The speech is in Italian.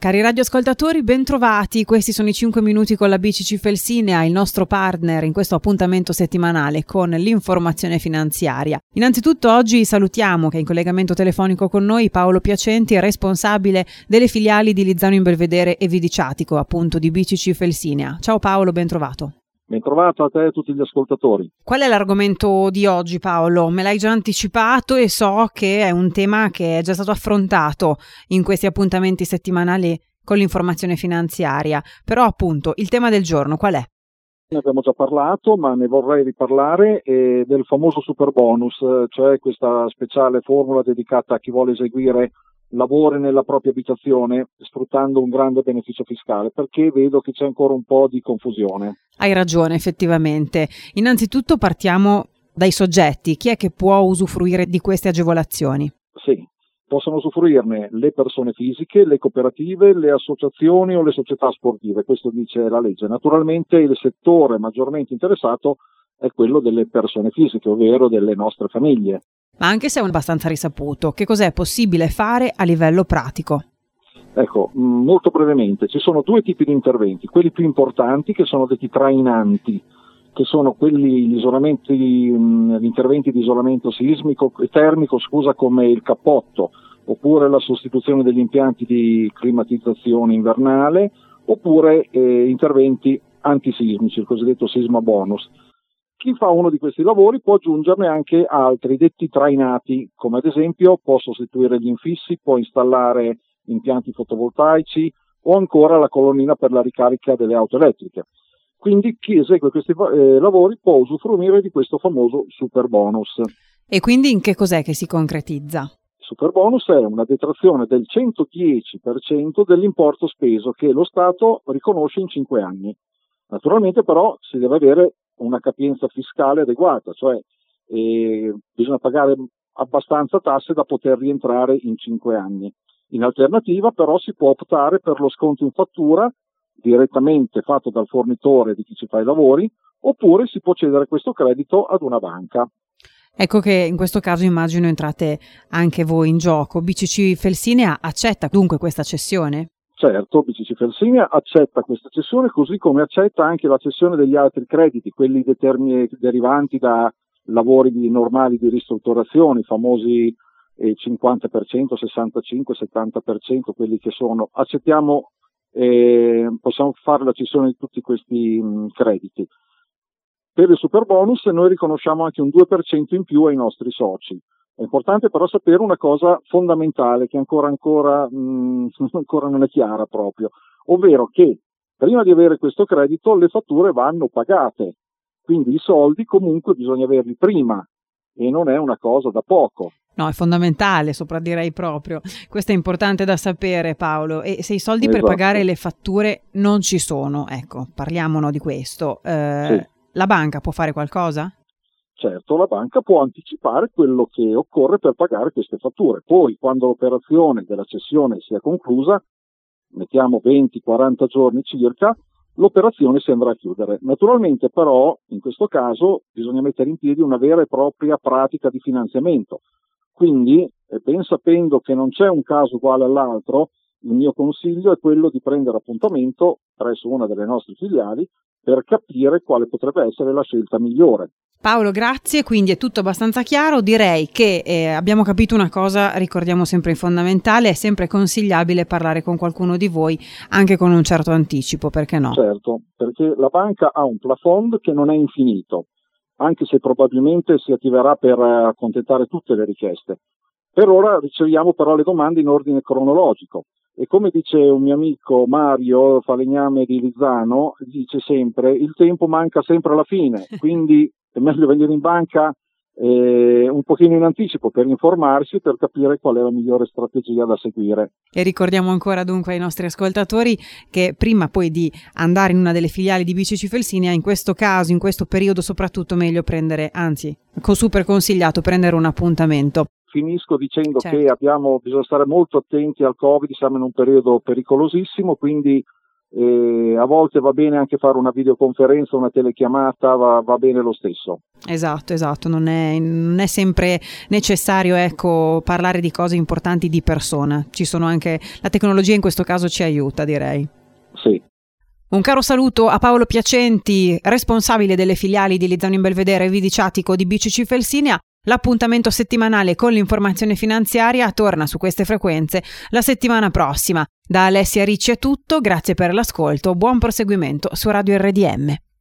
Cari radioascoltatori, bentrovati. Questi sono i 5 minuti con la BCC Felsinea, il nostro partner in questo appuntamento settimanale con l'informazione finanziaria. Innanzitutto oggi salutiamo che è in collegamento telefonico con noi Paolo Piacenti, responsabile delle filiali di Lizzano in Belvedere e Vidiciatico, appunto di BCC Felsinea. Ciao Paolo, bentrovato. Bentrovato a te e a tutti gli ascoltatori. Qual è l'argomento di oggi, Paolo? Me l'hai già anticipato e so che è un tema che è già stato affrontato in questi appuntamenti settimanali con l'informazione finanziaria, però appunto il tema del giorno qual è? Ne abbiamo già parlato, ma ne vorrei riparlare del famoso super bonus, cioè questa speciale formula dedicata a chi vuole eseguire lavori nella propria abitazione sfruttando un grande beneficio fiscale, perché vedo che c'è ancora un po' di confusione. Hai ragione, effettivamente. Innanzitutto partiamo dai soggetti. Chi è che può usufruire di queste agevolazioni? Sì, possono usufruirne le persone fisiche, le cooperative, le associazioni o le società sportive, questo dice la legge. Naturalmente il settore maggiormente interessato è quello delle persone fisiche, ovvero delle nostre famiglie. Ma anche se è abbastanza risaputo, che cos'è possibile fare a livello pratico? Ecco, molto brevemente, ci sono due tipi di interventi, quelli più importanti che sono detti trainanti, che sono quelli gli interventi di isolamento termico, come il cappotto, oppure la sostituzione degli impianti di climatizzazione invernale, oppure interventi antisismici, il cosiddetto sisma bonus. Chi fa uno di questi lavori può aggiungerne anche altri, detti trainati, come ad esempio può sostituire gli infissi, può installare impianti fotovoltaici o ancora la colonnina per la ricarica delle auto elettriche. Quindi chi esegue questi lavori può usufruire di questo famoso super bonus. E quindi in che cos'è che si concretizza? Il super bonus è una detrazione del 110% dell'importo speso che lo Stato riconosce in 5 anni. Naturalmente però si deve avere una capienza fiscale adeguata, cioè bisogna pagare abbastanza tasse da poter rientrare in 5 anni. In alternativa però si può optare per lo sconto in fattura direttamente fatto dal fornitore di chi ci fa i lavori, oppure si può cedere questo credito ad una banca. Ecco che in questo caso immagino entrate anche voi in gioco. BCC Felsinea accetta dunque questa cessione? Certo, BCC Felsinea accetta questa cessione, così come accetta anche la cessione degli altri crediti, quelli derivanti da lavori normali di ristrutturazione, i famosi 50%, 65%, 70%, quelli che sono. Accettiamo, possiamo fare la cessione di tutti questi crediti. Per il super bonus noi riconosciamo anche un 2% in più ai nostri soci. È importante però sapere una cosa fondamentale che ancora non è chiara proprio, ovvero che prima di avere questo credito le fatture vanno pagate, quindi i soldi comunque bisogna averli prima e non è una cosa da poco. No, è fondamentale, direi proprio. Questo è importante da sapere, Paolo. E se i soldi Esatto. Per pagare le fatture non ci sono, ecco, parliamone di questo. Sì. La banca può fare qualcosa? Certo, la banca può anticipare quello che occorre per pagare queste fatture. Poi, quando l'operazione della cessione sia conclusa, mettiamo 20-40 giorni circa, l'operazione si andrà a chiudere. Naturalmente però, in questo caso, bisogna mettere in piedi una vera e propria pratica di finanziamento. Quindi, ben sapendo che non c'è un caso uguale all'altro, il mio consiglio è quello di prendere appuntamento presso una delle nostre filiali per capire quale potrebbe essere la scelta migliore. Paolo, grazie, quindi è tutto abbastanza chiaro. Direi che abbiamo capito una cosa, ricordiamo sempre fondamentale, è sempre consigliabile parlare con qualcuno di voi anche con un certo anticipo, perché no? Certo, perché la banca ha un plafond che non è infinito, anche se probabilmente si attiverà per accontentare tutte le richieste. Per ora riceviamo però le domande in ordine cronologico e come dice un mio amico Mario Falegname di Lizzano, dice sempre il tempo manca sempre alla fine, quindi è meglio venire in banca un pochino in anticipo per informarsi e per capire qual è la migliore strategia da seguire. E ricordiamo ancora dunque ai nostri ascoltatori che prima poi di andare in una delle filiali di BCC Felsinea, in questo caso, in questo periodo soprattutto meglio prendere, anzi super consigliato prendere un appuntamento. Finisco dicendo certo. che bisogna stare molto attenti al Covid, siamo in un periodo pericolosissimo, quindi e a volte va bene anche fare una videoconferenza, una telechiamata, va bene lo stesso. Esatto, non è sempre necessario, ecco, parlare di cose importanti di persona. Ci sono anche, la tecnologia in questo caso ci aiuta, direi. Sì. Un caro saluto a Paolo Piacenti, responsabile delle filiali di Lizzano in Belvedere e Vidiciatico di BCC Felsinea. L'appuntamento settimanale con l'informazione finanziaria torna su queste frequenze la settimana prossima. Da Alessia Ricci è tutto, grazie per l'ascolto, buon proseguimento su Radio RDM.